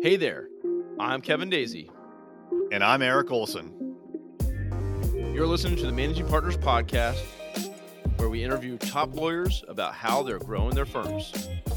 Hey there, I'm Kevin Daisy. And I'm Eric Olson. You're listening to the Managing Partners Podcast, where we interview top lawyers about how they're growing their firms.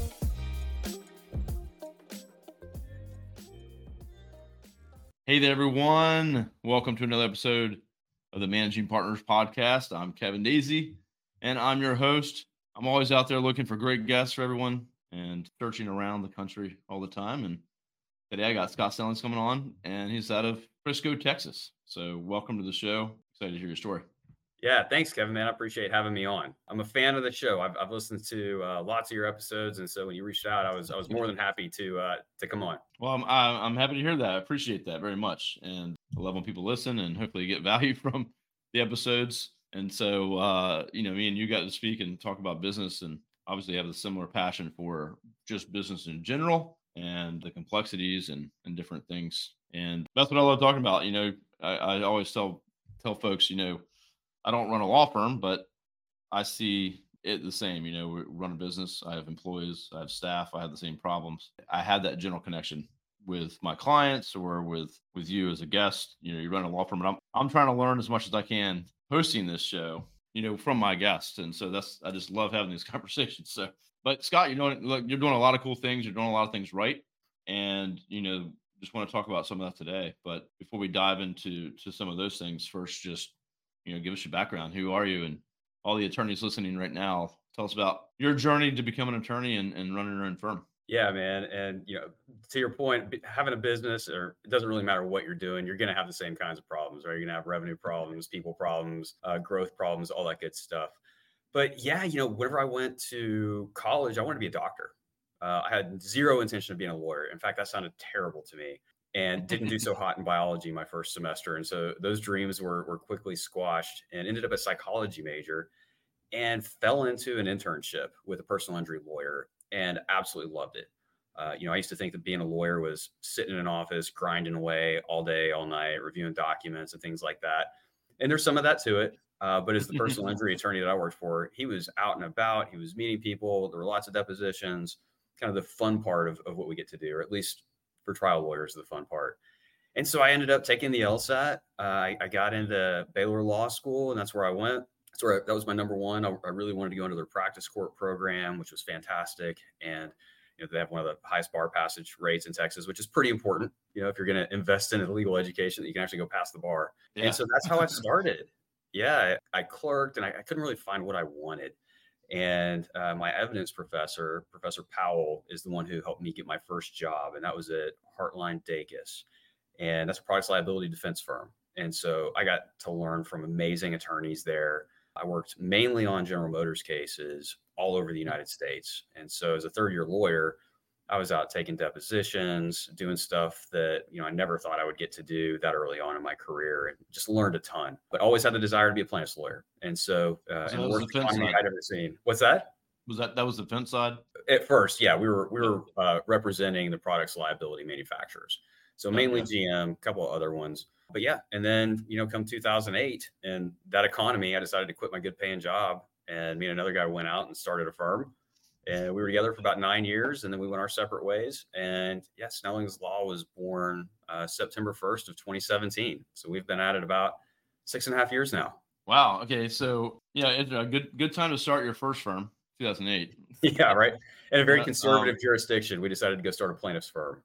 Hey there, everyone. Welcome to another episode of the Managing Partners Podcast. I'm Kevin Daisy, and I'm your host. I'm always out there looking for great guests for everyone and searching around the country all the time. And today I got Scott Stellings coming on, and he's out of Frisco, Texas. So welcome to the show. Excited to hear your story. Yeah, thanks, Kevin, man. I appreciate having me on. I'm a fan of the show. I've listened to lots of your episodes, and so when you reached out, I was more than happy to come on. Well, I'm happy to hear that. I appreciate that very much, and I love when people listen and hopefully get value from the episodes. And so, me and you got to speak and talk about business, and obviously have a similar passion for just business in general and the complexities and different things. And that's what I love talking about. I always tell folks, I don't run a law firm, but I see it the same. We run a business. I have employees. I have staff. I have the same problems. I have that general connection with my clients or with you as a guest. You run a law firm, and I'm trying to learn as much as I can hosting this show, from my guests. And so I just love having these conversations. So, but Scott, you're doing a lot of cool things. You're doing a lot of things right. And, just want to talk about some of that today. But before we dive into some of those things, first, just give us your background. Who are you? And all the attorneys listening right now, tell us about your journey to become an attorney and running your own firm. Yeah, man. And, to your point, having a business, or it doesn't really matter what you're doing, you're going to have the same kinds of problems, right? You're going to have revenue problems, people problems, growth problems, all that good stuff. But yeah, whenever I went to college, I wanted to be a doctor. I had zero intention of being a lawyer. In fact, that sounded terrible to me. And didn't do so hot in biology my first semester. And so those dreams were quickly squashed, and ended up a psychology major and fell into an internship with a personal injury lawyer and absolutely loved it. I used to think that being a lawyer was sitting in an office, grinding away all day, all night, reviewing documents and things like that. And there's some of that to it. But as the personal injury attorney that I worked for, he was out and about. He was meeting people. There were lots of depositions, kind of the fun part of what we get to do, or at least for trial lawyers, the fun part. And so I ended up taking the LSAT. I got into Baylor Law School, and that's where I went. That was my number one. I really wanted to go into their practice court program, which was fantastic. And, they have one of the highest bar passage rates in Texas, which is pretty important, if you're going to invest in a legal education, that you can actually go pass the bar. Yeah. And so that's how I started. Yeah, I clerked, and I couldn't really find what I wanted. And my evidence professor, Professor Powell, is the one who helped me get my first job. And that was at Heartline Dacus. And that's a products liability defense firm. And so I got to learn from amazing attorneys there. I worked mainly on General Motors cases all over the United States. And so as a third-year lawyer, I was out taking depositions, doing stuff that, I never thought I would get to do that early on in my career, and just learned a ton, but always had the desire to be a plaintiff's lawyer. And so, and the worst economy I'd ever seen. What's that? That was the defense side? At first, yeah, we were representing the products liability manufacturers. So mainly GM, a couple of other ones. But yeah, and then, come 2008 and that economy, I decided to quit my good paying job, and me and another guy went out and started a firm. And we were together for about 9 years, and then we went our separate ways. And yeah, Snelling's Law was born September 1st of 2017. So we've been at it about 6.5 years now. Wow. Okay. So yeah, it's a good time to start your first firm, 2008. Yeah, right. In a very conservative jurisdiction, we decided to go start a plaintiff's firm.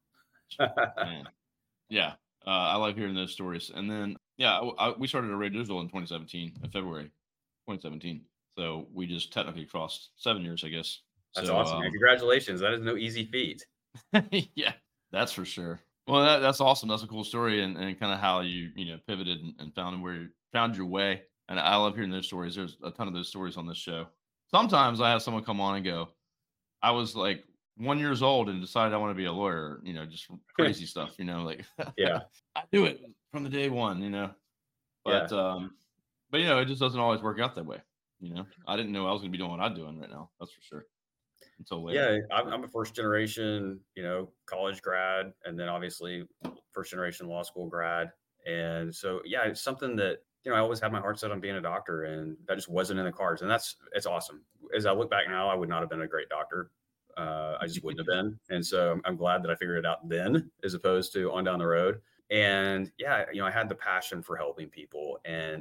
Man. Yeah. I like hearing those stories. And then, we started a Radio Digital in February 2017. So we just technically crossed 7 years, I guess. That's awesome, man. Congratulations. That is no easy feat. Yeah, that's for sure. Well, that's awesome. That's a cool story, and kind of how you pivoted and found your way. And I love hearing those stories. There's a ton of those stories on this show. Sometimes I have someone come on and go, I was like 1 year old and decided I want to be a lawyer, just crazy stuff, yeah, I do it from the day one, but, but it just doesn't always work out that way. I didn't know I was going to be doing what I'm doing right now. That's for sure. Until later. Yeah. I'm a first generation, college grad, and then obviously first generation law school grad. And so, yeah, it's something that, I always had my heart set on being a doctor, and that just wasn't in the cards. And it's awesome. As I look back now, I would not have been a great doctor. I just wouldn't have been. And so I'm glad that I figured it out then, as opposed to on down the road. And yeah, I had the passion for helping people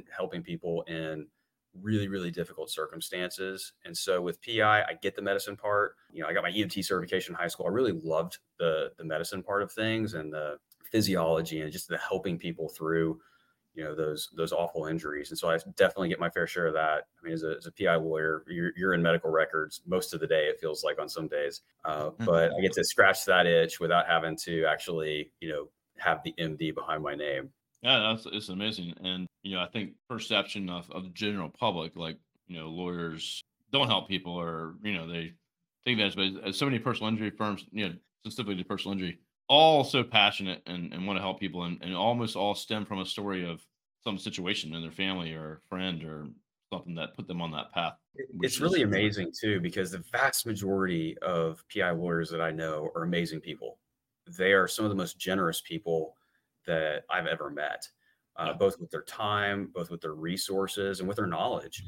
in really, really difficult circumstances. And so with PI, I get the medicine part. I got my EMT certification in high school. I really loved the medicine part of things and the physiology and just the helping people through, those awful injuries. And so I definitely get my fair share of that. I mean, as a PI lawyer, you're in medical records most of the day, it feels like on some days. But I get to scratch that itch without having to actually, have the MD behind my name. Yeah, it's amazing. And, I think perception of the general public, like, lawyers don't help people or, they take advantage, but so many personal injury firms, specifically to personal injury, all so passionate and want to help people and almost all stem from a story of some situation in their family or friend or something that put them on that path. It's really amazing too, because the vast majority of PI lawyers that I know are amazing people. They are some of the most generous people that I've ever met, both with their time, both with their resources and with their knowledge.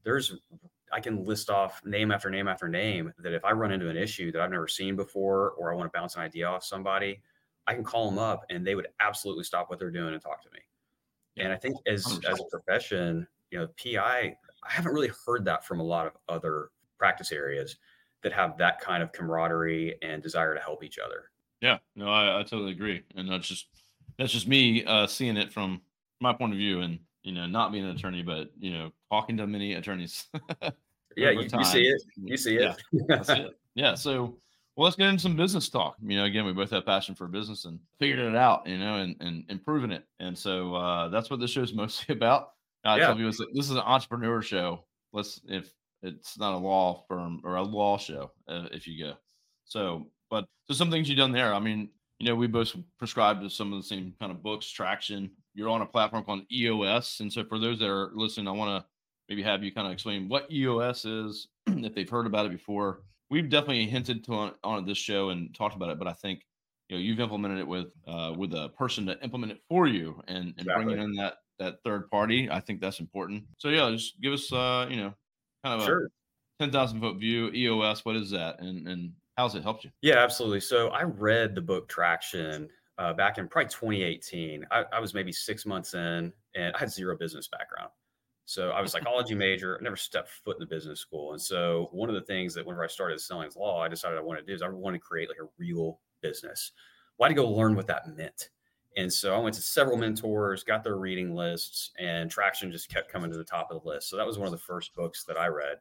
I can list off name after name after name that if I run into an issue that I've never seen before, or I want to bounce an idea off somebody, I can call them up and they would absolutely stop what they're doing and talk to me. And I think as a profession, PI, I haven't really heard that from a lot of other practice areas that have that kind of camaraderie and desire to help each other. Yeah, no, I totally agree. And that's just me seeing it from my point of view and, not being an attorney, but, talking to many attorneys. Yeah, you see it. You see it. Yeah, that's it. Yeah. So, well, let's get into some business talk. Again, we both have passion for business and figured it out, and improving it. And so that's what this show is mostly about. I tell people this is an entrepreneur show. If it's not a law firm or a law show, if you go. So some things you've done there. I mean, we both prescribe to some of the same kind of books, Traction. You're on a platform called EOS. And so for those that are listening, I want to maybe have you kind of explain what EOS is, if they've heard about it before. We've definitely hinted on this show and talked about it, but I think, you've implemented it with a person to implement it for you and bringing in that third party. I think that's important. So yeah, just give us, kind of a 10,000 foot view. EOS, what is that? And how's it helped you? Yeah, absolutely. So I read the book Traction back in probably 2018. I was maybe 6 months in and I had zero business background. So I was a psychology major. I never stepped foot in the business school. And so one of the things that whenever I started selling law, I decided I wanted to do is I wanted to create like a real business. Well, I had to go learn what that meant. And so I went to several mentors, got their reading lists, and Traction just kept coming to the top of the list. So that was one of the first books that I read.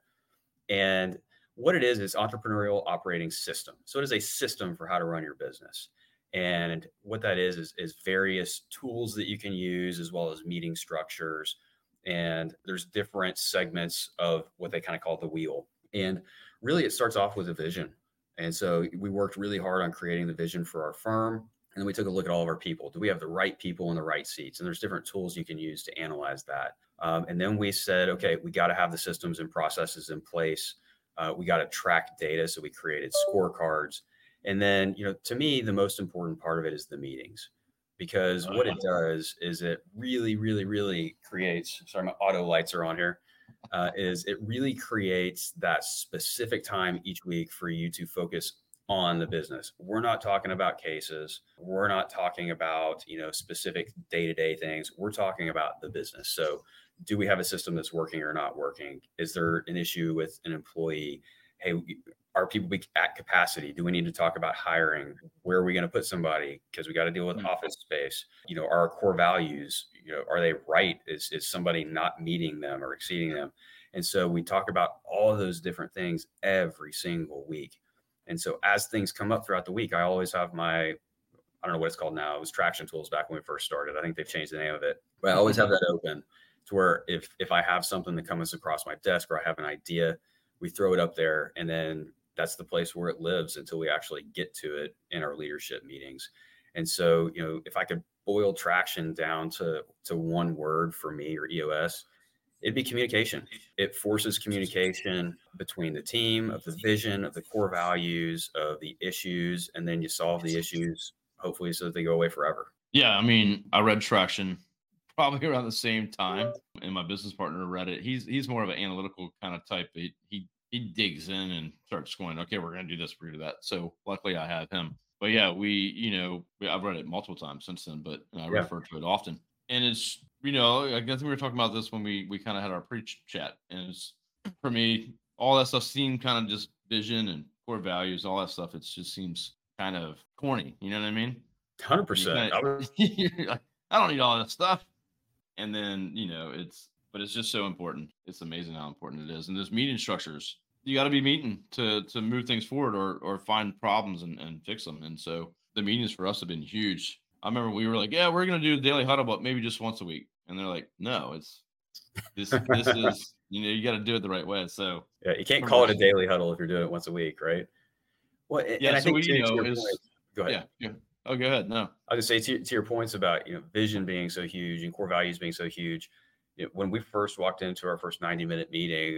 And what it is entrepreneurial operating system. So it is a system for how to run your business. And what that is various tools that you can use, as well as meeting structures. And there's different segments of what they kind of call the wheel. And really it starts off with a vision. And so we worked really hard on creating the vision for our firm. And then we took a look at all of our people. Do we have the right people in the right seats? And there's different tools you can use to analyze that. And then we said, okay, we got to have the systems and processes in place. We got to track data. So we created scorecards. And then, to me, the most important part of it is the meetings, because what it does is it really, really, really creates, sorry, my auto lights are on here, is it really creates that specific time each week for you to focus on the business. We're not talking about cases. We're not talking about, specific day-to-day things. We're talking about the business. So do we have a system that's working or not working? Is there an issue with an employee? Hey, are people at capacity? Do we need to talk about hiring? Where are we going to put somebody? Because we got to deal with office space. Our core values, are they right? Is somebody not meeting them or exceeding them? And so we talk about all of those different things every single week. And so as things come up throughout the week, I always have I don't know what it's called now. It was Traction Tools back when we first started. I think they've changed the name of it. But I always have that open to where if I have something that comes across my desk or I have an idea, we throw it up there, and then that's the place where it lives until we actually get to it in our leadership meetings. And so, if I could boil Traction down to one word for me, or EOS, it'd be communication. It forces communication between the team, of the vision, of the core values, of the issues, and then you solve the issues, hopefully, so that they go away forever. Yeah, I mean, I read Traction probably around the same time, and my business partner read it. He's more of an analytical kind of type. He he digs in and starts going, okay, we're going to do this, we're going to do that. So luckily I have him. But yeah, I've read it multiple times since then, but I Yeah. refer to it often. And it's, I guess we were talking about this when we kind of had our pre-chat. And it's, for me, all that stuff seemed kind of just vision and core values, all that stuff. It just seems kind of corny. You know what I mean? 100%. You're like, I don't need all that stuff. And then, but it's just so important. It's amazing how important it is. And there's meeting structures. You got to be meeting to move things forward or find problems and fix them. And so the meetings for us have been huge. I remember we were like, yeah, we're going to do a daily huddle, but maybe just once a week. And they're like, no, this is, you got to do it the right way. So yeah, you can't call it a daily huddle if you're doing it once a week, right? Well, yeah, and I so think we, go ahead. Yeah. Oh, go ahead. No, I'll just say to your points about, vision being so huge and core values being so huge. When we first walked into our first 90-minute meeting,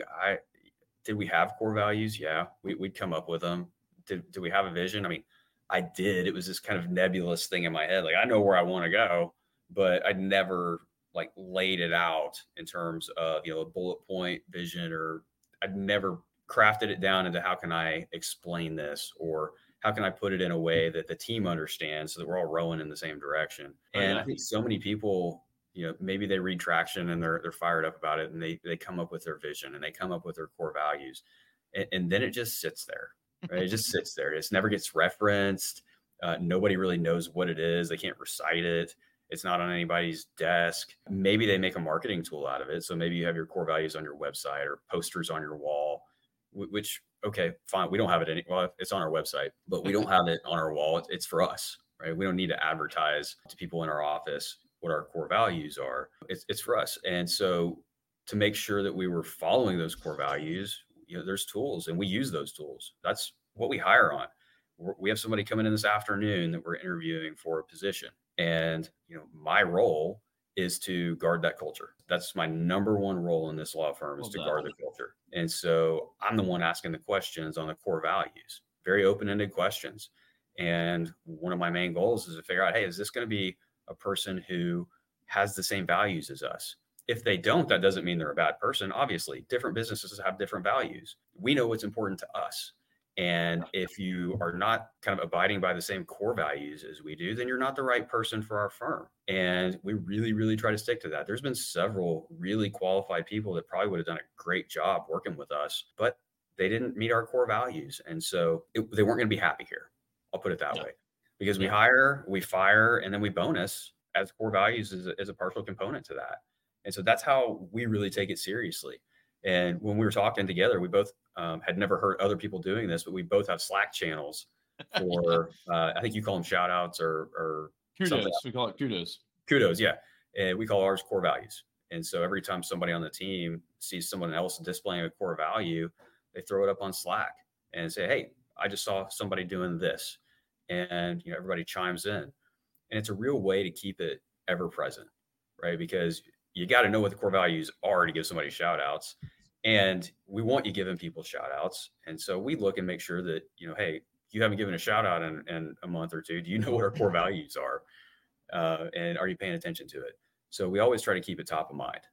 did we have core values? Yeah, we'd come up with them. Did we have a vision? I mean, I did. It was this kind of nebulous thing in my head. Like, I know where I want to go, but I'd never like laid it out in terms of, a bullet point vision, or I'd never crafted it down into how can I explain this, or how can I put it in a way that the team understands so that we're all rowing in the same direction. And I think so many people, maybe they read Traction and they're fired up about it, and they come up with their vision and they come up with their core values. And then it just sits there, right? It just sits there. It never gets referenced. Nobody really knows what it is. They can't recite it. It's not on anybody's desk. Maybe they make a marketing tool out of it. So maybe you have your core values on your website or posters on your wall, which, okay, fine. We don't have it well, it's on our website, but we don't have it on our wall. It's for us, right? We don't need to advertise to people in our office what our core values are. It's for us. And so to make sure that we were following those core values, there's tools, and we use those tools. That's what we hire on. We have somebody coming in this afternoon that we're interviewing for a position. And, my role is to guard that culture. That's my number one role in this law firm, is to guard the culture. And so I'm the one asking the questions on the core values, very open-ended questions. And one of my main goals is to figure out, hey, is this going to be a person who has the same values as us? If they don't, that doesn't mean they're a bad person. Obviously, different businesses have different values. We know what's important to us. And if you are not kind of abiding by the same core values as we do, then you're not the right person for our firm. And we really, really try to stick to that. There's been several really qualified people that probably would have done a great job working with us, but they didn't meet our core values. And so they weren't going to be happy here. I'll put it that way, because we hire, we fire, and then we bonus, as core values is a partial component to that. And so that's how we really take it seriously. And when we were talking together, we both had never heard other people doing this, but we both have Slack channels for, I think you call them shout outs or kudos. Something. We call it kudos. Kudos. Yeah. And we call ours core values. And so every time somebody on the team sees someone else displaying a core value, they throw it up on Slack and say, hey, I just saw somebody doing this. And, everybody chimes in. And it's a real way to keep it ever present, right? Because you got to know what the core values are to give somebody shout outs. And we want you giving people shout outs. And so we look and make sure that, hey, you haven't given a shout out in a month or two. Do you know what our core values are? And are you paying attention to it? So we always try to keep it top of mind.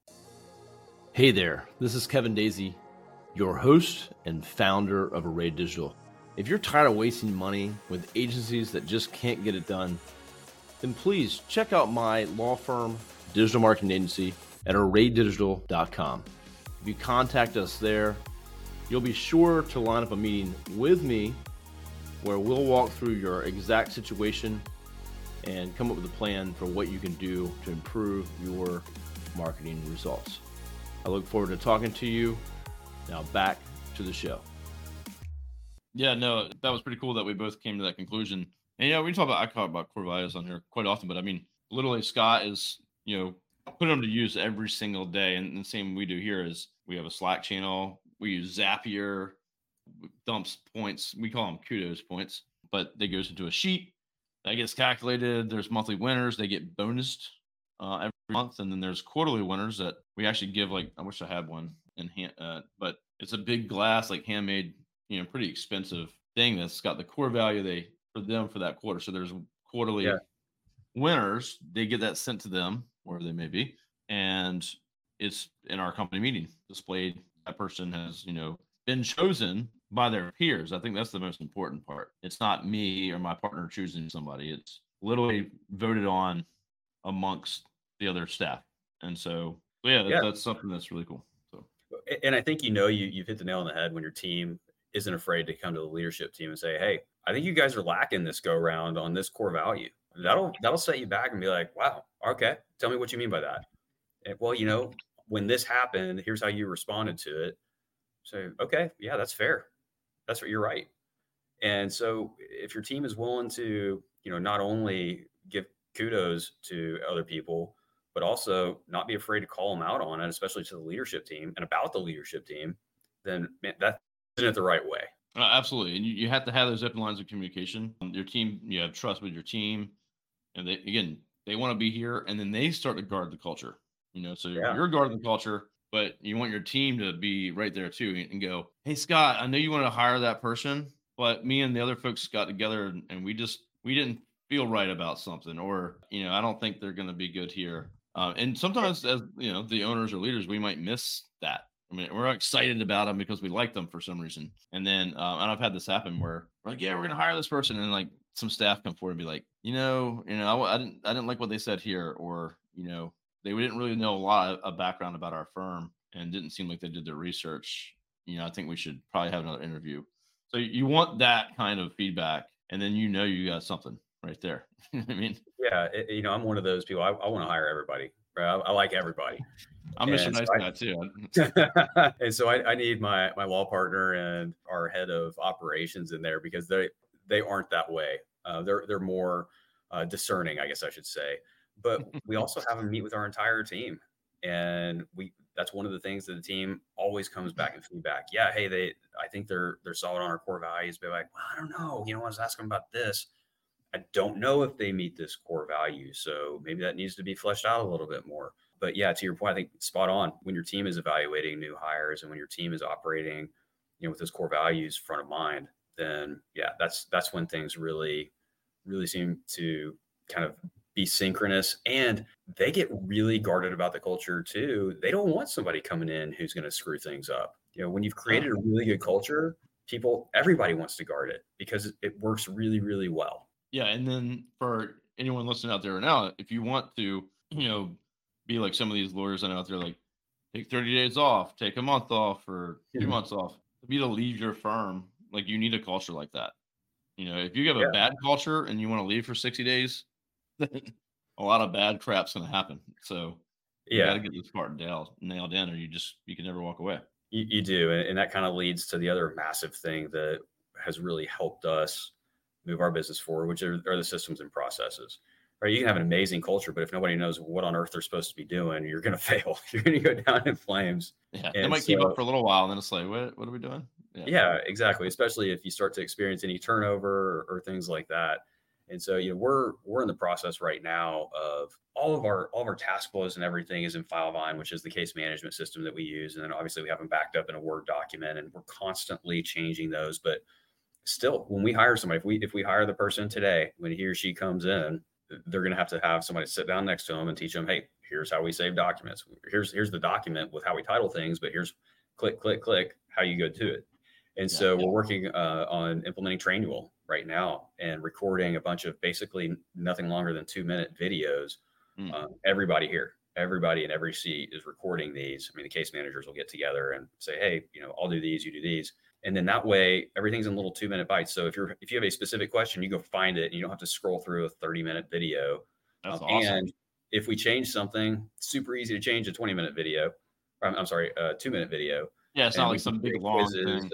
Hey there, this is Kevin Daisy, your host and founder of Array Digital. If you're tired of wasting money with agencies that just can't get it done, then please check out my law firm, digital marketing agency, at arraydigital.com. If you contact us there, you'll be sure to line up a meeting with me where we'll walk through your exact situation and come up with a plan for what you can do to improve your marketing results. I look forward to talking to you. Now back to the show. Yeah, no, that was pretty cool that we both came to that conclusion. And I talk about core values on here quite often, but I mean, literally Scott is, putting them to use every single day. And the same we do here is we have a Slack channel. We use Zapier, dumps points. We call them kudos points, but they goes into a sheet that gets calculated. There's monthly winners. They get bonused every month. And then there's quarterly winners that we actually give, like, I wish I had one in hand, but it's a big glass, like handmade, pretty expensive thing that's got the core value for that quarter. So there's quarterly winners. They get that sent to them wherever they may be. And it's in our company meeting displayed. That person has, been chosen by their peers. I think that's the most important part. It's not me or my partner choosing somebody. It's literally voted on amongst the other staff. And so, yeah, that's something that's really cool. So, and I think, you've hit the nail on the head when your team isn't afraid to come to the leadership team and say, hey, I think you guys are lacking this go round on this core value. That'll set you back and be like, wow, okay, tell me what you mean by that. And, well, when this happened, here's how you responded to it. So, okay, yeah, that's fair. That's what you're right. And so if your team is willing to, not only give kudos to other people, but also not be afraid to call them out on it, especially to the leadership team and about the leadership team, then man, that isn't it the right way. Absolutely. And you have to have those open lines of communication. Your team, you have trust with your team. And they want to be here, and then they start to guard the culture, so you're guarding the culture, but you want your team to be right there too and go, hey, Scott, I know you want to hire that person, but me and the other folks got together and we didn't feel right about something, or, I don't think they're going to be good here. And sometimes as, the owners or leaders, we might miss that. I mean, we're excited about them because we like them for some reason. And then, and I've had this happen where we're like, yeah, we're going to hire this person. And like some staff come forward and be like, I didn't like what they said here, or, they didn't really know a lot of background about our firm and didn't seem like they did their research. I think we should probably have another interview. So you want that kind of feedback, and then, you got something right there. I mean, yeah, I'm one of those people. I want to hire everybody. Right? I like everybody. I'm Mr. Nice Guy too. And so I need my law partner and our head of operations in there, because they aren't that way. They're more discerning, I guess I should say. But we also have them meet with our entire team, and that's one of the things that the team always comes back and feedback. Yeah, hey, I think they're solid on our core values. But like, well, I don't know. I was asking about this. I don't know if they meet this core value, so maybe that needs to be fleshed out a little bit more. But yeah, to your point, I think spot on. When your team is evaluating new hires and when your team is operating, with those core values front of mind, then yeah, that's when things really, really seem to kind of be synchronous, and they get really guarded about the culture too. They don't want somebody coming in who's going to screw things up. When you've created a really good culture, everybody wants to guard it because it works really, really well. Yeah. And then for anyone listening out there now, if you want to, be like some of these lawyers out there, like take 30 days off, take a month off, or 2 months off, for you to leave your firm, like you need a culture like that. If you have a bad culture and you want to leave for 60 days, then a lot of bad crap's going to happen. So you got to get this part nailed in, or you can never walk away. You do. And that kind of leads to the other massive thing that has really helped us move our business forward, which are the systems and processes. Right? You can have an amazing culture, but if nobody knows what on earth they're supposed to be doing, you're going to fail. You're going to go down in flames. Yeah, they might keep up for a little while, and then it's like, what are we doing? Yeah, exactly. Especially if you start to experience any turnover or things like that. And so, we're in the process right now of all of our task flows and everything is in Filevine, which is the case management system that we use. And then obviously we have them backed up in a Word document, and we're constantly changing those. But still, when we hire somebody, if we hire the person today, when he or she comes in, they're going to have somebody sit down next to them and teach them, hey, here's how we save documents. Here's the document with how we title things, but here's click, how you go to it. And so we're working on implementing Trainual right now and recording a bunch of basically nothing longer than 2-minute videos. Everybody in every seat is recording these. I mean, the case managers will get together and say, hey, I'll do these, you do these. And then that way everything's in little 2-minute bites. So if you have a specific question, you go find it and you don't have to scroll through a 30-minute video. That's awesome. And if we change something, super easy to change a 20-minute video. A 2-minute video. Yeah. It's not like some big long thing.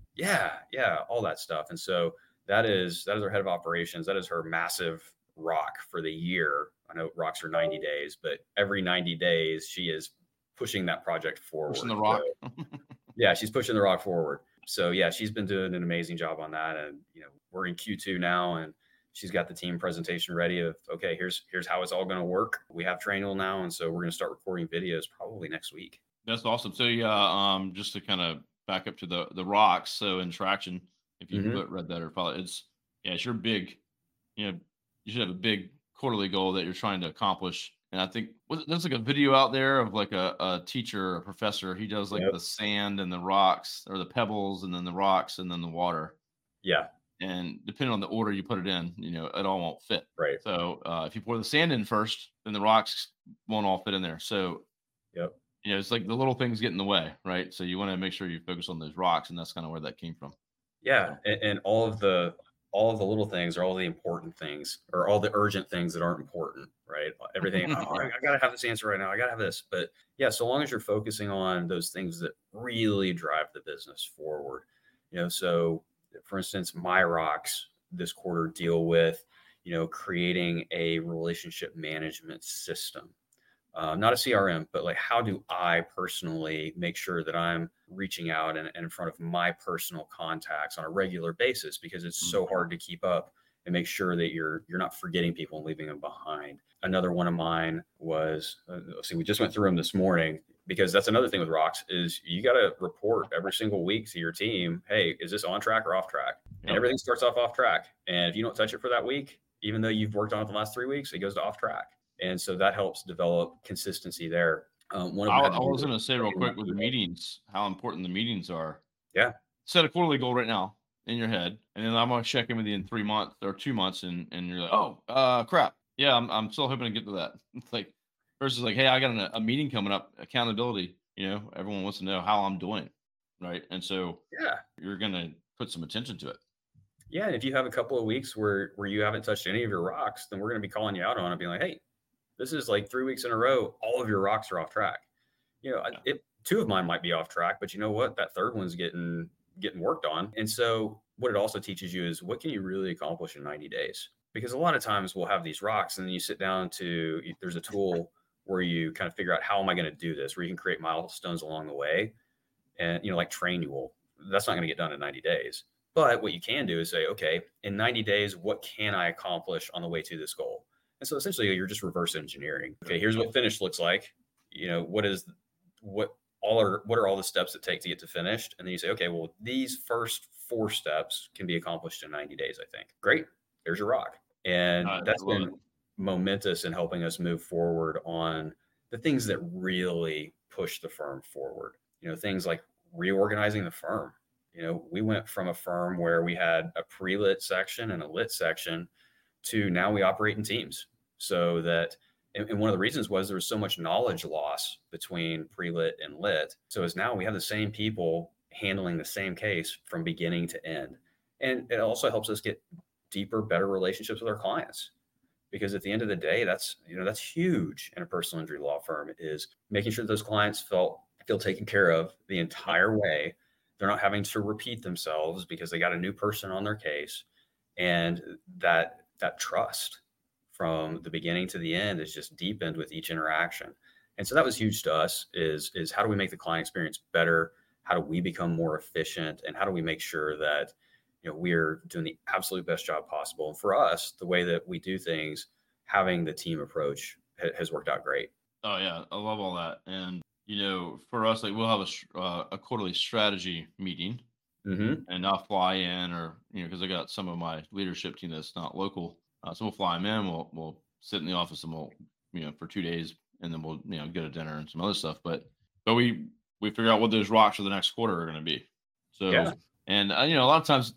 Yeah. All that stuff. And so that is our head of operations. That is her massive rock for the year. I know rocks are 90 days, but every 90 days she is pushing that project forward. Pushing the rock. So, yeah, she's pushing the rock forward. So yeah, she's been doing an amazing job on that. And, we're in Q2 now, and she's got the team presentation ready of, okay, here's how it's all going to work. We have Trainual now. And so we're going to start recording videos probably next week. That's awesome. So yeah, just to kind of back up to the rocks. So in Traction, if you read that or follow, it's your big, you should have a big quarterly goal that you're trying to accomplish. And I think there's like a video out there of like a teacher, a professor. He does like Yep. the sand and the rocks, or the pebbles and then the rocks and then the water. Yeah. And depending on the order you put it in, it all won't fit. Right. So if you pour the sand in first, then the rocks won't all fit in there. So Yep. it's like the little things get in the way, right? So you want to make sure you focus on those rocks, and that's kind of where that came from. Yeah. And all of the little things are all the important things, or all the urgent things that aren't important, right? Everything, oh, I got to have this answer right now. I got to have this. But yeah, so long as you're focusing on those things that really drive the business forward, so for instance, my rocks this quarter deal with, creating a relationship management system. Not a CRM, but like, how do I personally make sure that I'm reaching out and in front of my personal contacts on a regular basis, because it's so hard to keep up and make sure that you're not forgetting people and leaving them behind. Another one of mine was, we just went through them this morning, because that's another thing with rocks is you got to report every single week to your team. Hey, is this on track or off track? And everything starts off track. And if you don't touch it for that week, even though you've worked on it the last 3 weeks, it goes to off track. And so that helps develop consistency there. I was going to say real quick with the meetings, how important the meetings are. Yeah. Set a quarterly goal right now in your head, and then I'm going to check in with you in 3 months or 2 months, and you're like, oh, crap. Yeah, I'm still hoping to get to that. It's like, versus like, hey, I got a meeting coming up, accountability. Everyone wants to know how I'm doing, right? And so you're going to put some attention to it. Yeah, and if you have a couple of weeks where you haven't touched any of your rocks, then we're going to be calling you out on it, being like, hey, this is like 3 weeks in a row, all of your rocks are off track. 2 of mine might be off track, but you know what? That third one's getting worked on. And so what it also teaches you is, what can you really accomplish in 90 days? Because a lot of times we'll have these rocks, and then you sit down there's a tool where you kind of figure out, how am I going to do this? Where you can create milestones along the way. And, like Trainual, that's not going to get done in 90 days. But what you can do is say, okay, in 90 days, what can I accomplish on the way to this goal? And so essentially you're just reverse engineering. Okay, here's what finished looks like. What are all the steps it takes to get to finished? And then you say, okay, well, these first 4 steps can be accomplished in 90 days, I think. Great. There's your rock. And that's been momentous in helping us move forward on the things that really push the firm forward. Things like reorganizing the firm. We went from a firm where we had a pre-lit section and a lit section to now we operate in teams. So that, and one of the reasons was there was so much knowledge loss between pre-lit and lit. So as now we have the same people handling the same case from beginning to end. And it also helps us get deeper, better relationships with our clients. Because at the end of the day, that's huge in a personal injury law firm, is making sure those clients feel taken care of the entire way. They're not having to repeat themselves because they got a new person on their case. And that trust from the beginning to the end is just deepened with each interaction. And so that was huge to us, is how do we make the client experience better? How do we become more efficient? And how do we make sure that, we're doing the absolute best job possible? And for us, the way that we do things, having the team approach has worked out great. Oh yeah. I love all that. And, for us, like, we'll have a quarterly strategy meeting, and I'll fly in, or, cause I got some of my leadership team that's not local. So we'll fly them in, we'll sit in the office, and we'll, for 2 days, and then we'll, go to dinner and some other stuff. But we figure out what those rocks for the next quarter are going to be. So, and a lot of times,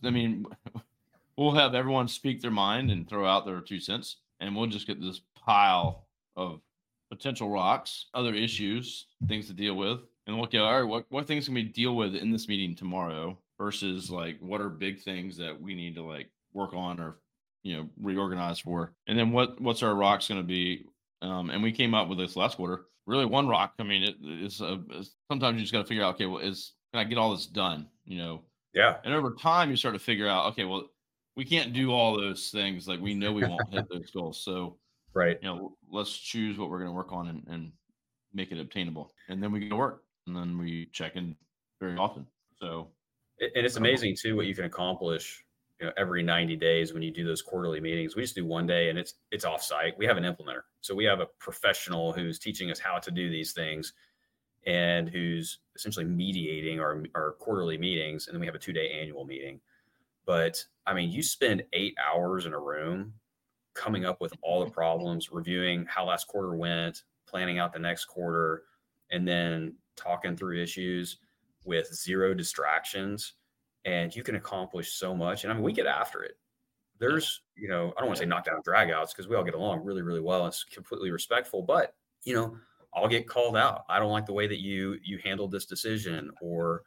we'll have everyone speak their mind and throw out their 2 cents, and we'll just get this pile of potential rocks, other issues, things to deal with. And look at, all right, what things can we deal with in this meeting tomorrow, versus like, what are big things that we need to like work on or, reorganize for? And then what's our rocks going to be? And we came up with this last quarter, really one rock. It is sometimes you just got to figure out, okay, well, can I get all this done? Yeah. And over time you start to figure out, okay, well, we can't do all those things. Like, we know we won't hit those goals. So, right. Let's choose what we're going to work on and make it obtainable. And then we go to work, and then we check in very often. So, and it's amazing too, what you can accomplish, every 90 days when you do those quarterly meetings. We just do one day, and it's offsite. We have an implementer. So we have a professional who's teaching us how to do these things, and who's essentially mediating our quarterly meetings. And then we have a 2-day annual meeting. But you spend 8 hours in a room coming up with all the problems, reviewing how last quarter went, planning out the next quarter, and then talking through issues with zero distractions. And you can accomplish so much. And I mean, we get after it. There's, I don't want to say knockdown dragouts because we all get along really, really well. It's completely respectful, but I'll get called out. I don't like the way that you handled this decision, or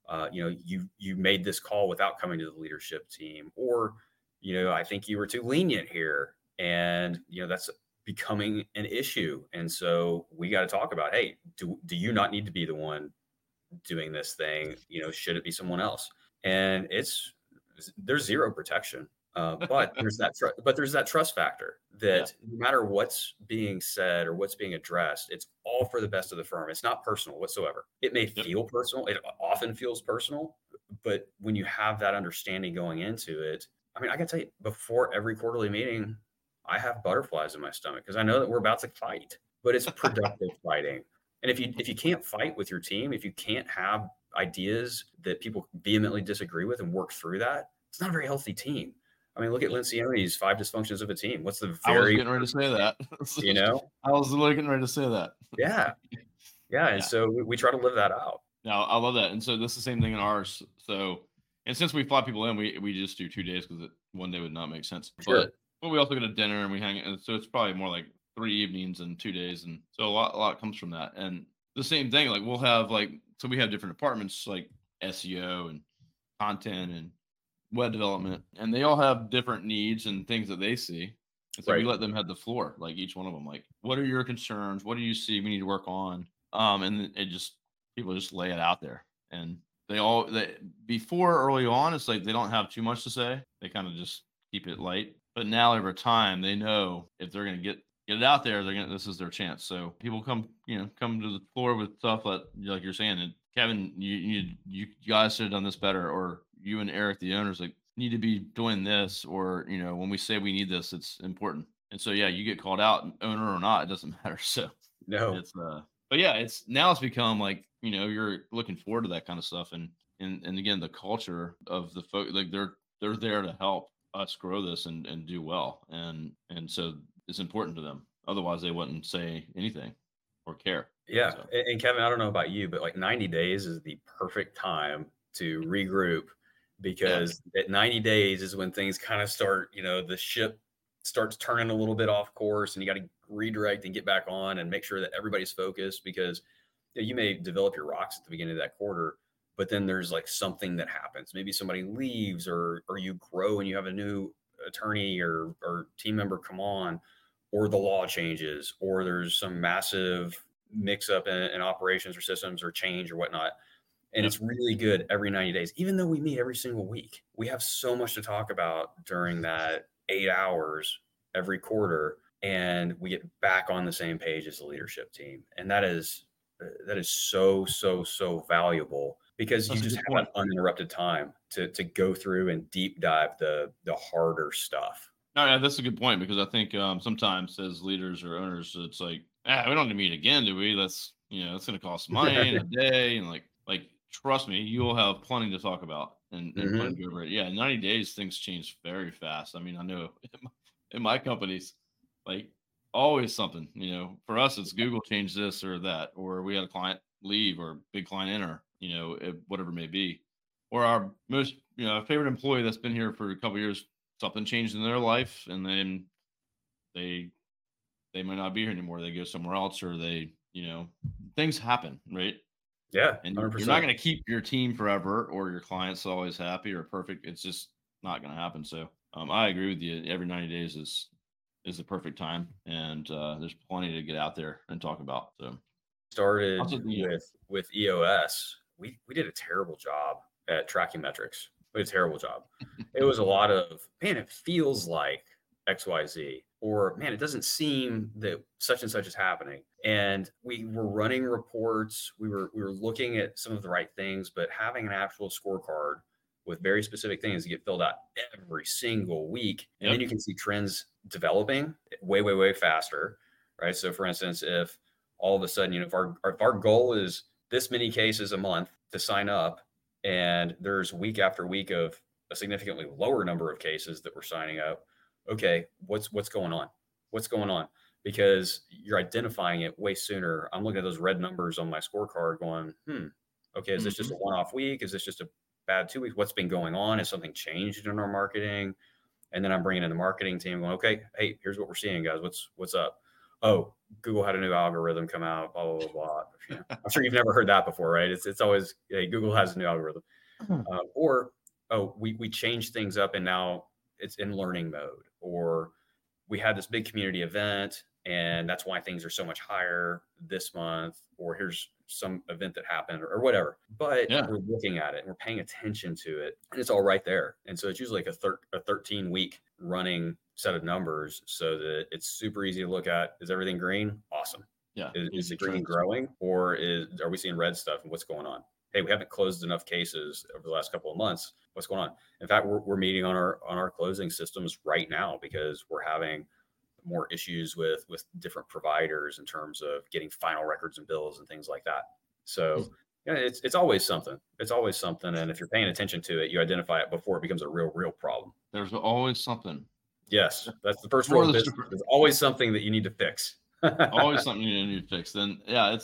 you made this call without coming to the leadership team, or I think you were too lenient here, and that's becoming an issue. And so we got to talk about, hey, do you not need to be the one doing this thing? Should it be someone else? And there's zero protection. But there's that trust factor that no matter what's being said or what's being addressed, it's all for the best of the firm. It's not personal whatsoever. It may feel personal. It often feels personal, but when you have that understanding going into it, I mean, I can tell you, before every quarterly meeting, I have butterflies in my stomach because I know that we're about to fight, but it's productive fighting. And if you can't fight with your team, if you can't have ideas that people vehemently disagree with and work through that, it's not a very healthy team. I mean, look at Lencioni's 5 dysfunctions of a team. What's the I was getting ready to say that. I was getting ready to say that. Yeah. And so we try to live that out. Now, I love that. And so this is the same thing in ours. So, and since we fly people in, we just do 2 days because one day would not make sense. Sure. But we also go to dinner and we hang. And so it's probably more like 3 evenings and 2 days. And so a lot comes from that. And the same thing, like we'll have so we have different departments like SEO and content and web development, and they all have different needs and things that they see. And so we let them have the floor, like each one of them, like, what are your concerns? What do you see we need to work on? And people just lay it out there. And before early on, it's like they don't have too much to say. They kind of just keep it light. But now over time, they know if they're going to get it out there, this is their chance. So people come to the floor with stuff that, like you're saying, and Kevin, you guys should have done this better, or you and Eric, the owners, like need to be doing this, or when we say we need this, it's important. And so you get called out, owner or not, it doesn't matter. So no, it's but it's become like you're looking forward to that kind of stuff, and again, the culture of the folk, like they're there to help us grow this and do well, and so it's important to them. Otherwise, they wouldn't say anything or care. Yeah. So. And Kevin, I don't know about you, but like 90 days is the perfect time to regroup, because at 90 days is when things kind of start, the ship starts turning a little bit off course, and you got to redirect and get back on and make sure that everybody's focused, because you may develop your rocks at the beginning of that quarter, but then there's like something that happens. Maybe somebody leaves, or you grow and you have a new attorney or team member come on, or the law changes, or there's some massive mix up in operations or systems or change or whatnot. And it's really good every 90 days, even though we meet every single week. We have so much to talk about during that 8 hours every quarter, and we get back on the same page as the leadership team. And that is so valuable, because you just have that uninterrupted time to go through and deep dive the harder stuff. No, yeah, that's a good point, because I think sometimes as leaders or owners, it's like, we don't need to meet again, do we? That's it's going to cost money in a day, and like trust me, you will have plenty to talk about and plenty to go over it. Yeah, in 90 days, things change very fast. I mean, I know in my companies, like always something. For us, it's Google changed this or that, or we had a client leave, or big client enter. Whatever it may be, or our most favorite employee that's been here for a couple of years, something changed in their life, and then they might not be here anymore. They go somewhere else, or they things happen, right? Yeah, and 100%. You're not going to keep your team forever, or your clients always happy or perfect. It's just not going to happen. So I agree with you. Every 90 days is the perfect time, and there's plenty to get out there and talk about. So started with EOS. We did a terrible job at tracking metrics. We did a terrible job. It was a lot of, man, it feels like XYZ, or man, it doesn't seem that such and such is happening. And we were running reports. We were looking at some of the right things, but having an actual scorecard with very specific things to get filled out every single week. And then you can see trends developing way faster, right? So for instance, if all of a sudden, if our goal is this many cases a month to sign up, and there's week after week of a significantly lower number of cases that we're signing up, okay, what's going on? What's going on? Because you're identifying it way sooner. I'm looking at those red numbers on my scorecard going, okay, is this just a one-off week? Is this just a bad 2 weeks? What's been going on? Has something changed in our marketing? And then I'm bringing in the marketing team going, okay, hey, here's what we're seeing, guys. What's up? Oh, Google had a new algorithm come out, blah, blah, blah, blah. You know, I'm sure you've never heard that before, right? It's always, hey, Google has a new algorithm. Or, oh, we changed things up and now it's in learning mode. Or we had this big community event and that's why things are so much higher this month. Or here's some event that happened or whatever. But we're looking at it and we're paying attention to it. And it's all right there. And so it's usually like a 13-week running set of numbers so that it's super easy to look at. Is everything green? Awesome. Yeah. Is the green growing, or are we seeing red stuff, and what's going on? Hey, we haven't closed enough cases over the last couple of months. What's going on? In fact, we're meeting on our closing systems right now because we're having more issues with different providers in terms of getting final records and bills and things like that. So yeah, it's always something. It's always something. And if you're paying attention to it, you identify it before it becomes a real problem. There's always something. Yes. That's the first rule of business. There's always something that you need to fix. Always something you need to fix. Then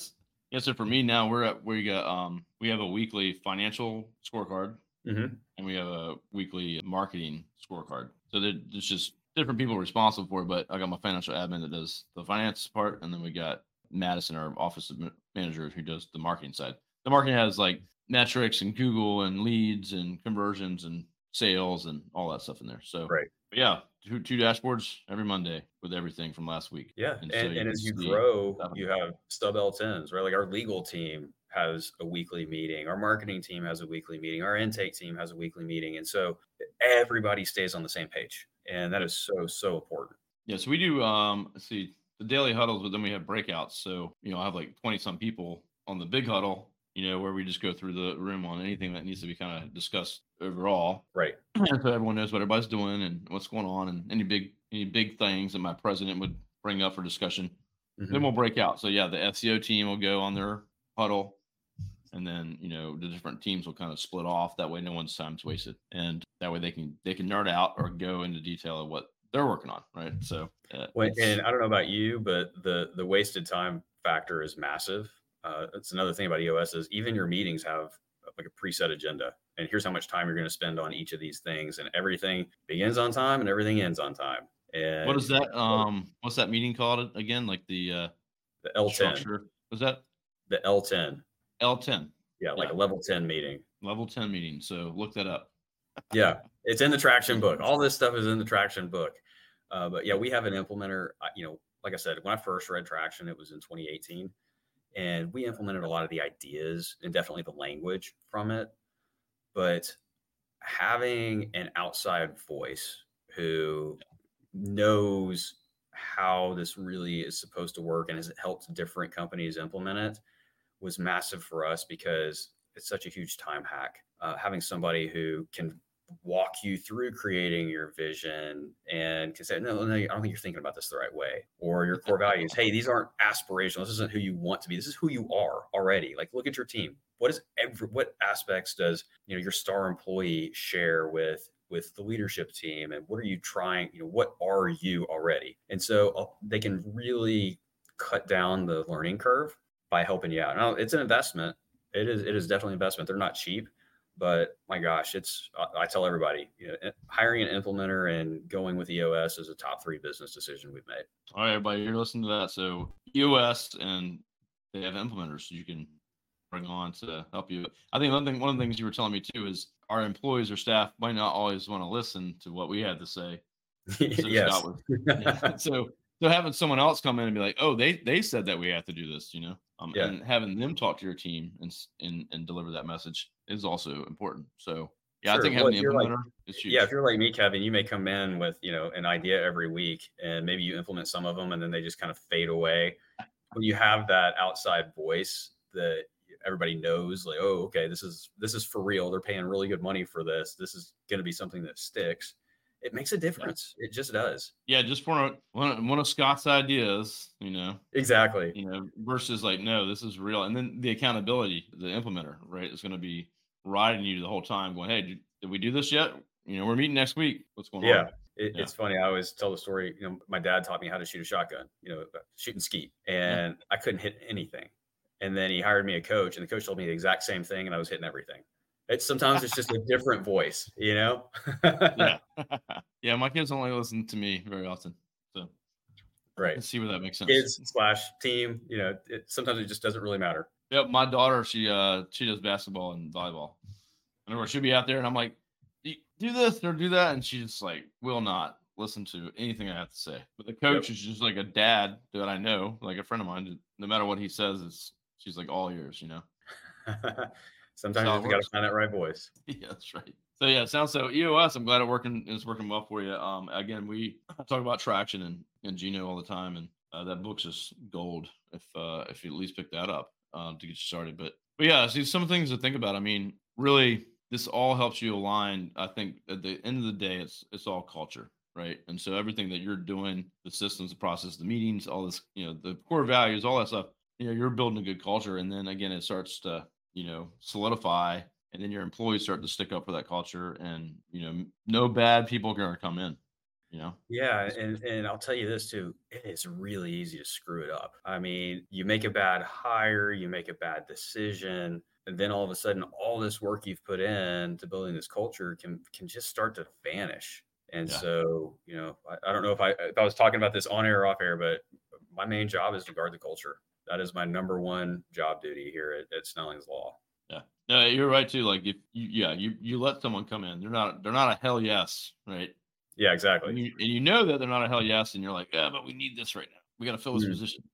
so for me now we have a weekly financial scorecard and we have a weekly marketing scorecard. So there's just different people responsible for it, but I got my financial admin that does the finance part, and then we got Madison, our office manager, who does the marketing side. The marketing has like metrics and Google and leads and conversions and sales and all that stuff in there. So right. But yeah, two dashboards every Monday with everything from last week. Yeah. And as you grow, you have stub L10s, right? Like our legal team has a weekly meeting. Our marketing team has a weekly meeting. Our intake team has a weekly meeting. And so everybody stays on the same page. And that is so important. Yeah. So we do, the daily huddles, but then we have breakouts. So, I have like 20 some people on the big huddle, where we just go through the room on anything that needs to be kind of discussed overall. Right. So everyone knows what everybody's doing and what's going on and any big things that my president would bring up for discussion. Then we'll break out. So yeah, the SEO team will go on their huddle, and then, the different teams will kind of split off. That way no one's time's wasted. And that way they can nerd out or go into detail of what they're working on. Right. So, and I don't know about you, but the wasted time factor is massive. That's another thing about EOS is even your meetings have like a preset agenda, and here's how much time you're going to spend on each of these things, and everything begins on time and everything ends on time. And what is that? What's that meeting called again? Like the L10. Structure. Was that the L10? L10. Yeah, like a level 10 meeting. Level 10 meeting. So look that up. Yeah, it's in the Traction book. All this stuff is in the Traction book. But yeah, we have an implementer. Like I said, when I first read Traction, it was in 2018. And we implemented a lot of the ideas and definitely the language from it. But having an outside voice who knows how this really is supposed to work and has helped different companies implement it was massive for us because it's such a huge time hack. Having somebody who can walk you through creating your vision and can say, no, I don't think you're thinking about this the right way. Or your core values. Hey, these aren't aspirational. This isn't who you want to be. This is who you are already. Like, look at your team. What aspects does, your star employee share with the leadership team? And what are you trying, what are you already? And so they can really cut down the learning curve by helping you out. Now, it's an investment. It is definitely an investment. They're not cheap. But my gosh, I tell everybody, hiring an implementer and going with EOS is a top 3 business decision we've made. All right, everybody, you're listening to that. So EOS, and they have implementers you can bring on to help you. I think one of the things you were telling me too is our employees or staff might not always want to listen to what we had to say. So yes. So having someone else come in and be like, oh, they said that we have to do this, and having them talk to your team and deliver that message is also important. So yeah, sure. I think having the implementer is huge. Yeah, if you're like me, Kevin, you may come in with, an idea every week and maybe you implement some of them and then they just kind of fade away. When you have that outside voice that everybody knows, like, oh, okay, this is for real. They're paying really good money for this. This is going to be something that sticks. It makes a difference. Yeah. It just does. Yeah, just for one of Scott's ideas, Exactly. Versus like, no, this is real. And then the accountability, the implementer, right, is going to be riding you the whole time going, hey, did we do this yet? We're meeting next week. What's going on? It's funny. I always tell the story, my dad taught me how to shoot a shotgun, shoot and skeet, and I couldn't hit anything. And then he hired me a coach, and the coach told me the exact same thing, and I was hitting everything. Sometimes it's just a different voice, Yeah. Yeah. My kids only listen to me very often. So right. Let's see where that makes sense. Kids/team, sometimes it just doesn't really matter. Yep. My daughter, she does basketball and volleyball. Whenever she'll be out there and I'm like, do this or do that. And she just like will not listen to anything I have to say. But the coach is just like a dad that I know, like a friend of mine. No matter what he says, she's like all ears, Sometimes you got to find that right voice. Yeah, that's right. So yeah, it sounds so EOS. I'm glad it's working well for you. Again, we talk about traction and Gino all the time, and that book's just gold if you at least pick that up to get you started. But yeah, see some things to think about. I mean, really, this all helps you align. I think at the end of the day, it's all culture, right? And so everything that you're doing, the systems, the process, the meetings, all this, the core values, all that stuff, you're building a good culture, and then again, it starts to solidify, and then your employees start to stick up for that culture, and no bad people are going to come in. Yeah, and I'll tell you this too, it is really easy to screw it up. I mean, you make a bad hire, you make a bad decision, and then all of a sudden all this work you've put in to building this culture can just start to vanish. And so I don't know if I was talking about this on air or off air, but my main job is to guard the culture. That is my number one job duty here at Snelling's Law. Yeah, no, you're right too. Like if you let someone come in, they're not a hell yes, right? Yeah, exactly. And that they're not a hell yes, and you're like, yeah, but we need this right now. We got to fill this position.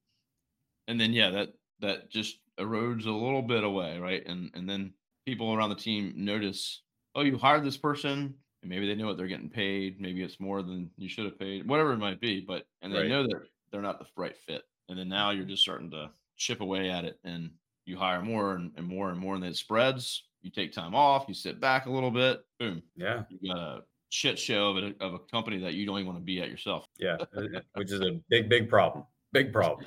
And then that just erodes a little bit away, right? And then people around the team notice, oh, you hired this person, and maybe they know what they're getting paid. Maybe it's more than you should have paid, whatever it might be. And they know that they're not the right fit. And then now you're just starting to chip away at it, and you hire more and more and more, and then it spreads. You take time off, you sit back a little bit, boom. Yeah. You got a shit show of a company that you don't even want to be at yourself. Yeah, which is a big problem. Big problem.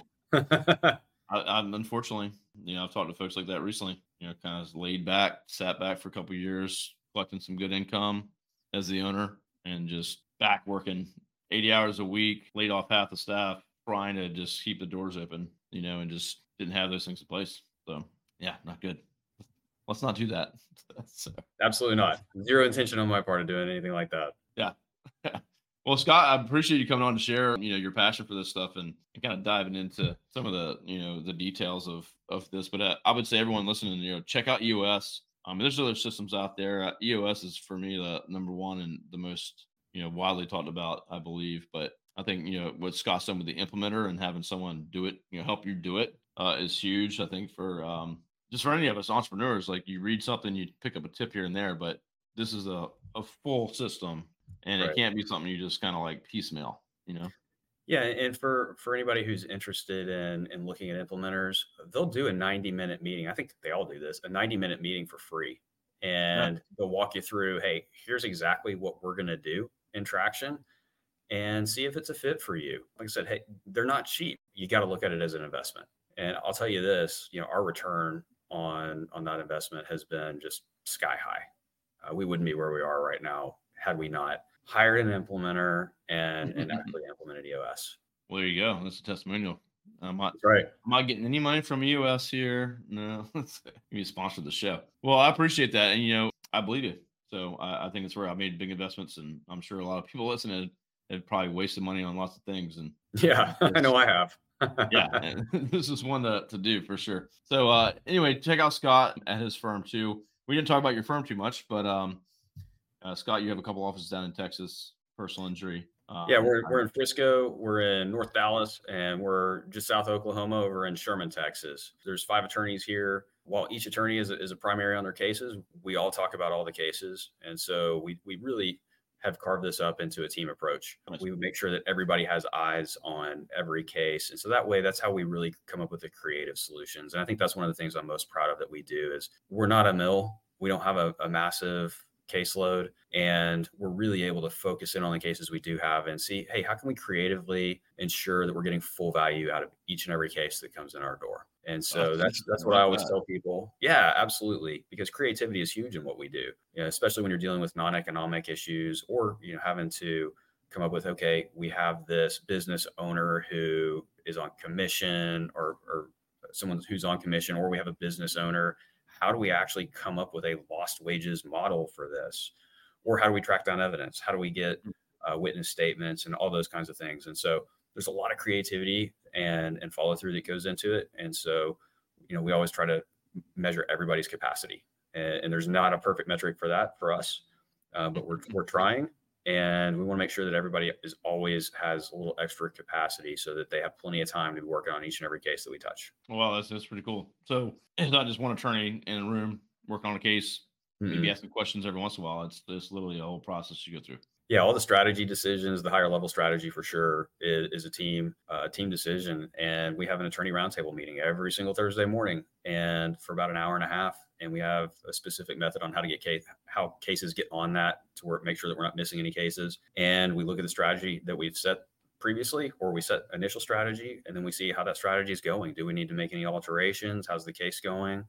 I'm unfortunately, I've talked to folks like that recently, kind of laid back, sat back for a couple of years, collecting some good income as the owner, and just back working 80 hours a week, laid off half the staff, trying to just keep the doors open, and just didn't have those things in place. So yeah, not good. Let's not do that. So. Absolutely not. Zero intention on my part of doing anything like that. Yeah. Well, Scott, I appreciate you coming on to share, your passion for this stuff and kind of diving into some of the, the details of this. But I would say everyone listening, check out EOS. There's other systems out there. EOS is for me the number one and the most, widely talked about, I believe. But I think, what Scott's done with the implementer and having someone do it, help you do it is huge. I think for just for any of us entrepreneurs, like you read something, you pick up a tip here and there, but this is a full system, and it can't be something you just kind of like piecemeal, Yeah, and for anybody who's interested in looking at implementers, they'll do a 90-minute meeting. I think they all do this, a 90-minute meeting for free, and they'll walk you through, hey, here's exactly what we're going to do in Traction, and see if it's a fit for you. Like I said, hey, they're not cheap. You got to look at it as an investment. And I'll tell you this, our return on that investment has been just sky high. We wouldn't be where we are right now had we not hired an implementer and actually implemented EOS. Well, there you go. That's a testimonial. That's right. I'm not getting any money from EOS here. No, you sponsor the show. Well, I appreciate that. And, I believe you. So I think it's where I made big investments, and I'm sure a lot of people listening have probably wasted money on lots of things. And yeah, I know I have. Yeah, this is one to do for sure. So anyway, check out Scott at his firm too. We didn't talk about your firm too much, but Scott, you have a couple offices down in Texas, personal injury. Yeah, we're in Frisco, we're in North Dallas, and we're just south of Oklahoma over in Sherman, Texas. There's 5 attorneys here. While each attorney is a primary on their cases, we all talk about all the cases. And so we really have carved this up into a team approach. We would make sure that everybody has eyes on every case. And so that way, that's how we really come up with the creative solutions. And I think that's one of the things I'm most proud of that we do is we're not a mill. We don't have a massive caseload, and we're really able to focus in on the cases we do have and see, hey, how can we creatively ensure that we're getting full value out of each and every case that comes in our door? And so that's what I always tell people. Yeah, absolutely. Because creativity is huge in what we do, especially when you're dealing with non-economic issues or, having to come up with, okay, we have this business owner who is on commission or someone who's on commission, or we have a business owner. How do we actually come up with a lost wages model for this? Or how do we track down evidence? How do we get witness statements and all those kinds of things? And so there's a lot of creativity and follow through that goes into it. And so, we always try to measure everybody's capacity, and there's not a perfect metric for that for us, but we're trying, and we want to make sure that everybody always has a little extra capacity so that they have plenty of time to be working on each and every case that we touch. Well, that's pretty cool. So it's not just one attorney in a room working on a case, maybe asking questions every once in a while. It's literally a whole process you go through. Yeah, all the strategy decisions, the higher level strategy for sure is a team decision. And we have an attorney roundtable meeting every single Thursday morning, and for about an hour and a half. And we have a specific method on how cases get on that to make sure that we're not missing any cases. And we look at the strategy that we've set previously, or we set initial strategy, and then we see how that strategy is going. Do we need to make any alterations? How's the case going?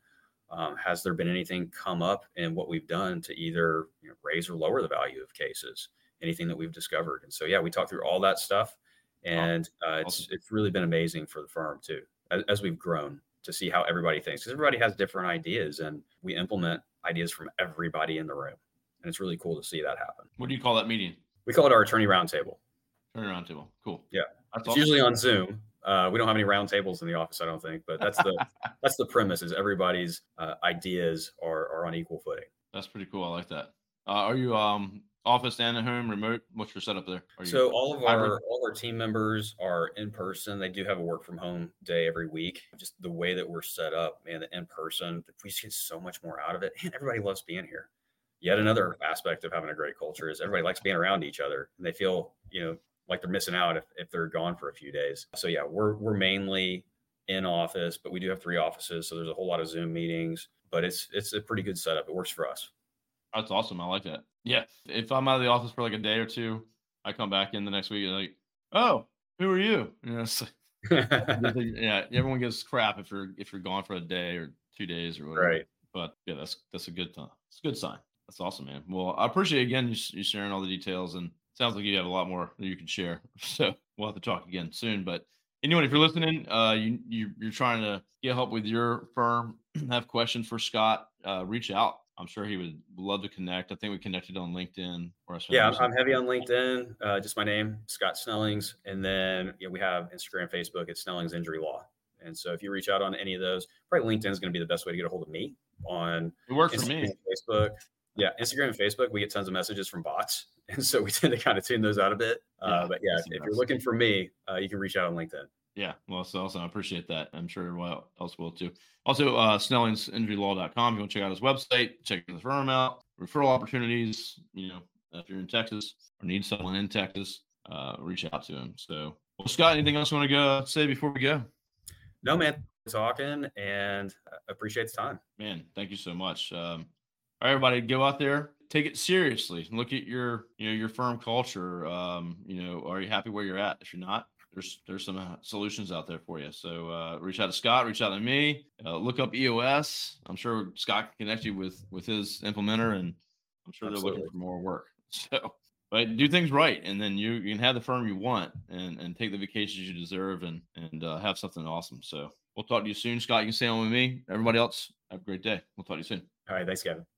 Has there been anything come up in what we've done to either raise or lower the value of cases? Anything that we've discovered. And so, yeah, we talk through all that stuff, and it's really been amazing for the firm too, as we've grown, to see how everybody thinks, because everybody has different ideas, and we implement ideas from everybody in the room. And it's really cool to see that happen. What do you call that meeting? We call it our attorney roundtable. Attorney roundtable. Cool. Yeah. That's it's awesome. Usually on Zoom. We don't have any roundtables in the office, I don't think, but that's the premise, is everybody's ideas are on equal footing. That's pretty cool. I like that. Are you office and at home, remote? What's your setup there? So all of our team members are in person. They do have a work from home day every week. Just the way that we're set up, man, the in person, we just get so much more out of it. And everybody loves being here. Yet another aspect of having a great culture is everybody likes being around each other, and they feel, like they're missing out if they're gone for a few days. So yeah, we're mainly in office, but we do have 3 offices. So there's a whole lot of Zoom meetings, but it's a pretty good setup. It works for us. That's awesome. I like that. Yeah. If I'm out of the office for like a day or two, I come back in the next week and like, oh, who are you? It's like, yeah, everyone gives crap if you're gone for a day or 2 days or whatever. Right. But yeah, that's a good time. It's a good sign. That's awesome, man. Well, I appreciate again you sharing all the details, and it sounds like you have a lot more that you can share. So we'll have to talk again soon. But anyone, if you're listening, you're trying to get help with your firm, have questions for Scott, reach out. I'm sure he would love to connect. I think we connected on LinkedIn. Yeah, I'm heavy on LinkedIn. Just my name, Scott Snellings. And then we have Instagram, Facebook at Snellings Injury Law. And so if you reach out on any of those, probably LinkedIn is going to be the best way to get a hold of me. On it works Instagram for me. And Facebook. Yeah, Instagram and Facebook, we get tons of messages from bots. And so we tend to kind of tune those out a bit. But yeah, if you're looking for me, you can reach out on LinkedIn. Yeah, well, it's awesome. I appreciate that. I'm sure everyone else will too. Also, snellingsinjurylaw.com. You want to check out his website, check the firm out, referral opportunities. If you're in Texas or need someone in Texas, reach out to him. So, well, Scott, anything else you want to say before we go? No, man. Talking, and appreciate the time. Man, thank you so much. All right, everybody, go out there, take it seriously. Look at your firm culture. Are you happy where you're at? If you're not, there's some solutions out there for you. So reach out to Scott, reach out to me, look up EOS. I'm sure Scott can connect you with his implementer, and I'm sure Absolutely. They're looking for more work. So, but do things right, and then you can have the firm you want, and take the vacations you deserve, and have something awesome. So we'll talk to you soon. Scott, you can stay on with me. Everybody else, have a great day. We'll talk to you soon. All right, thanks, Kevin.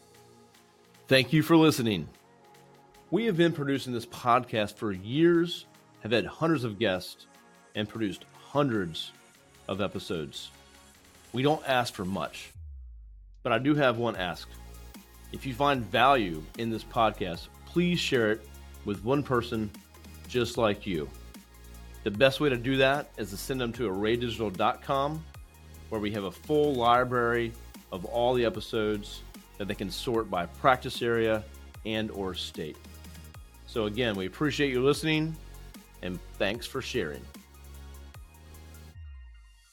Thank you for listening. We have been producing this podcast for years, have had hundreds of guests, and produced hundreds of episodes. We don't ask for much, but I do have one ask. If you find value in this podcast, please share it with one person just like you. The best way to do that is to send them to arraydigital.com, where we have a full library of all the episodes that they can sort by practice area and or state. So again, we appreciate you listening, and thanks for sharing.